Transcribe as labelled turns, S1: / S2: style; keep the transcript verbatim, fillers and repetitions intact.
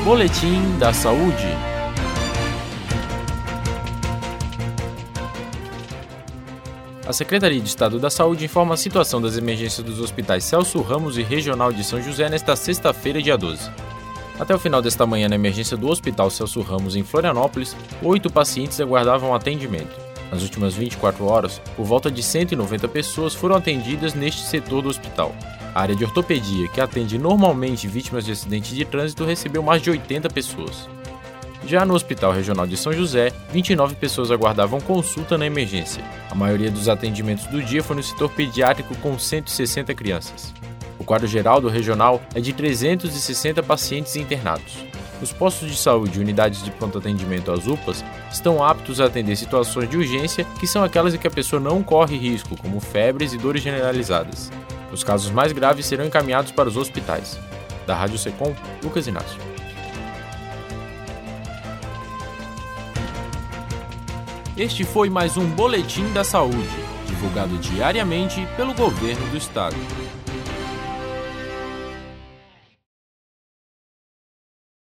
S1: Boletim da Saúde. A Secretaria de Estado da Saúde informa a situação das emergências dos hospitais Celso Ramos e Regional de São José nesta sexta-feira, dia doze. Até o final desta manhã, na emergência do Hospital Celso Ramos, em Florianópolis, oito pacientes aguardavam atendimento. Nas últimas vinte e quatro horas, por volta de cento e noventa pessoas foram atendidas neste setor do hospital. A área de ortopedia, que atende normalmente vítimas de acidentes de trânsito, recebeu mais de oitenta pessoas. Já no Hospital Regional de São José, vinte e nove pessoas aguardavam consulta na emergência. A maioria dos atendimentos do dia foi no setor pediátrico, com cento e sessenta crianças. O quadro geral do regional é de trezentos e sessenta pacientes internados. Os postos de saúde e unidades de pronto atendimento, as U P As, estão aptos a atender situações de urgência, que são aquelas em que a pessoa não corre risco, como febres e dores generalizadas. Os casos mais graves serão encaminhados para os hospitais. Da Rádio Secom, Lucas Inácio. Este foi mais um Boletim da Saúde, divulgado diariamente pelo Governo do Estado.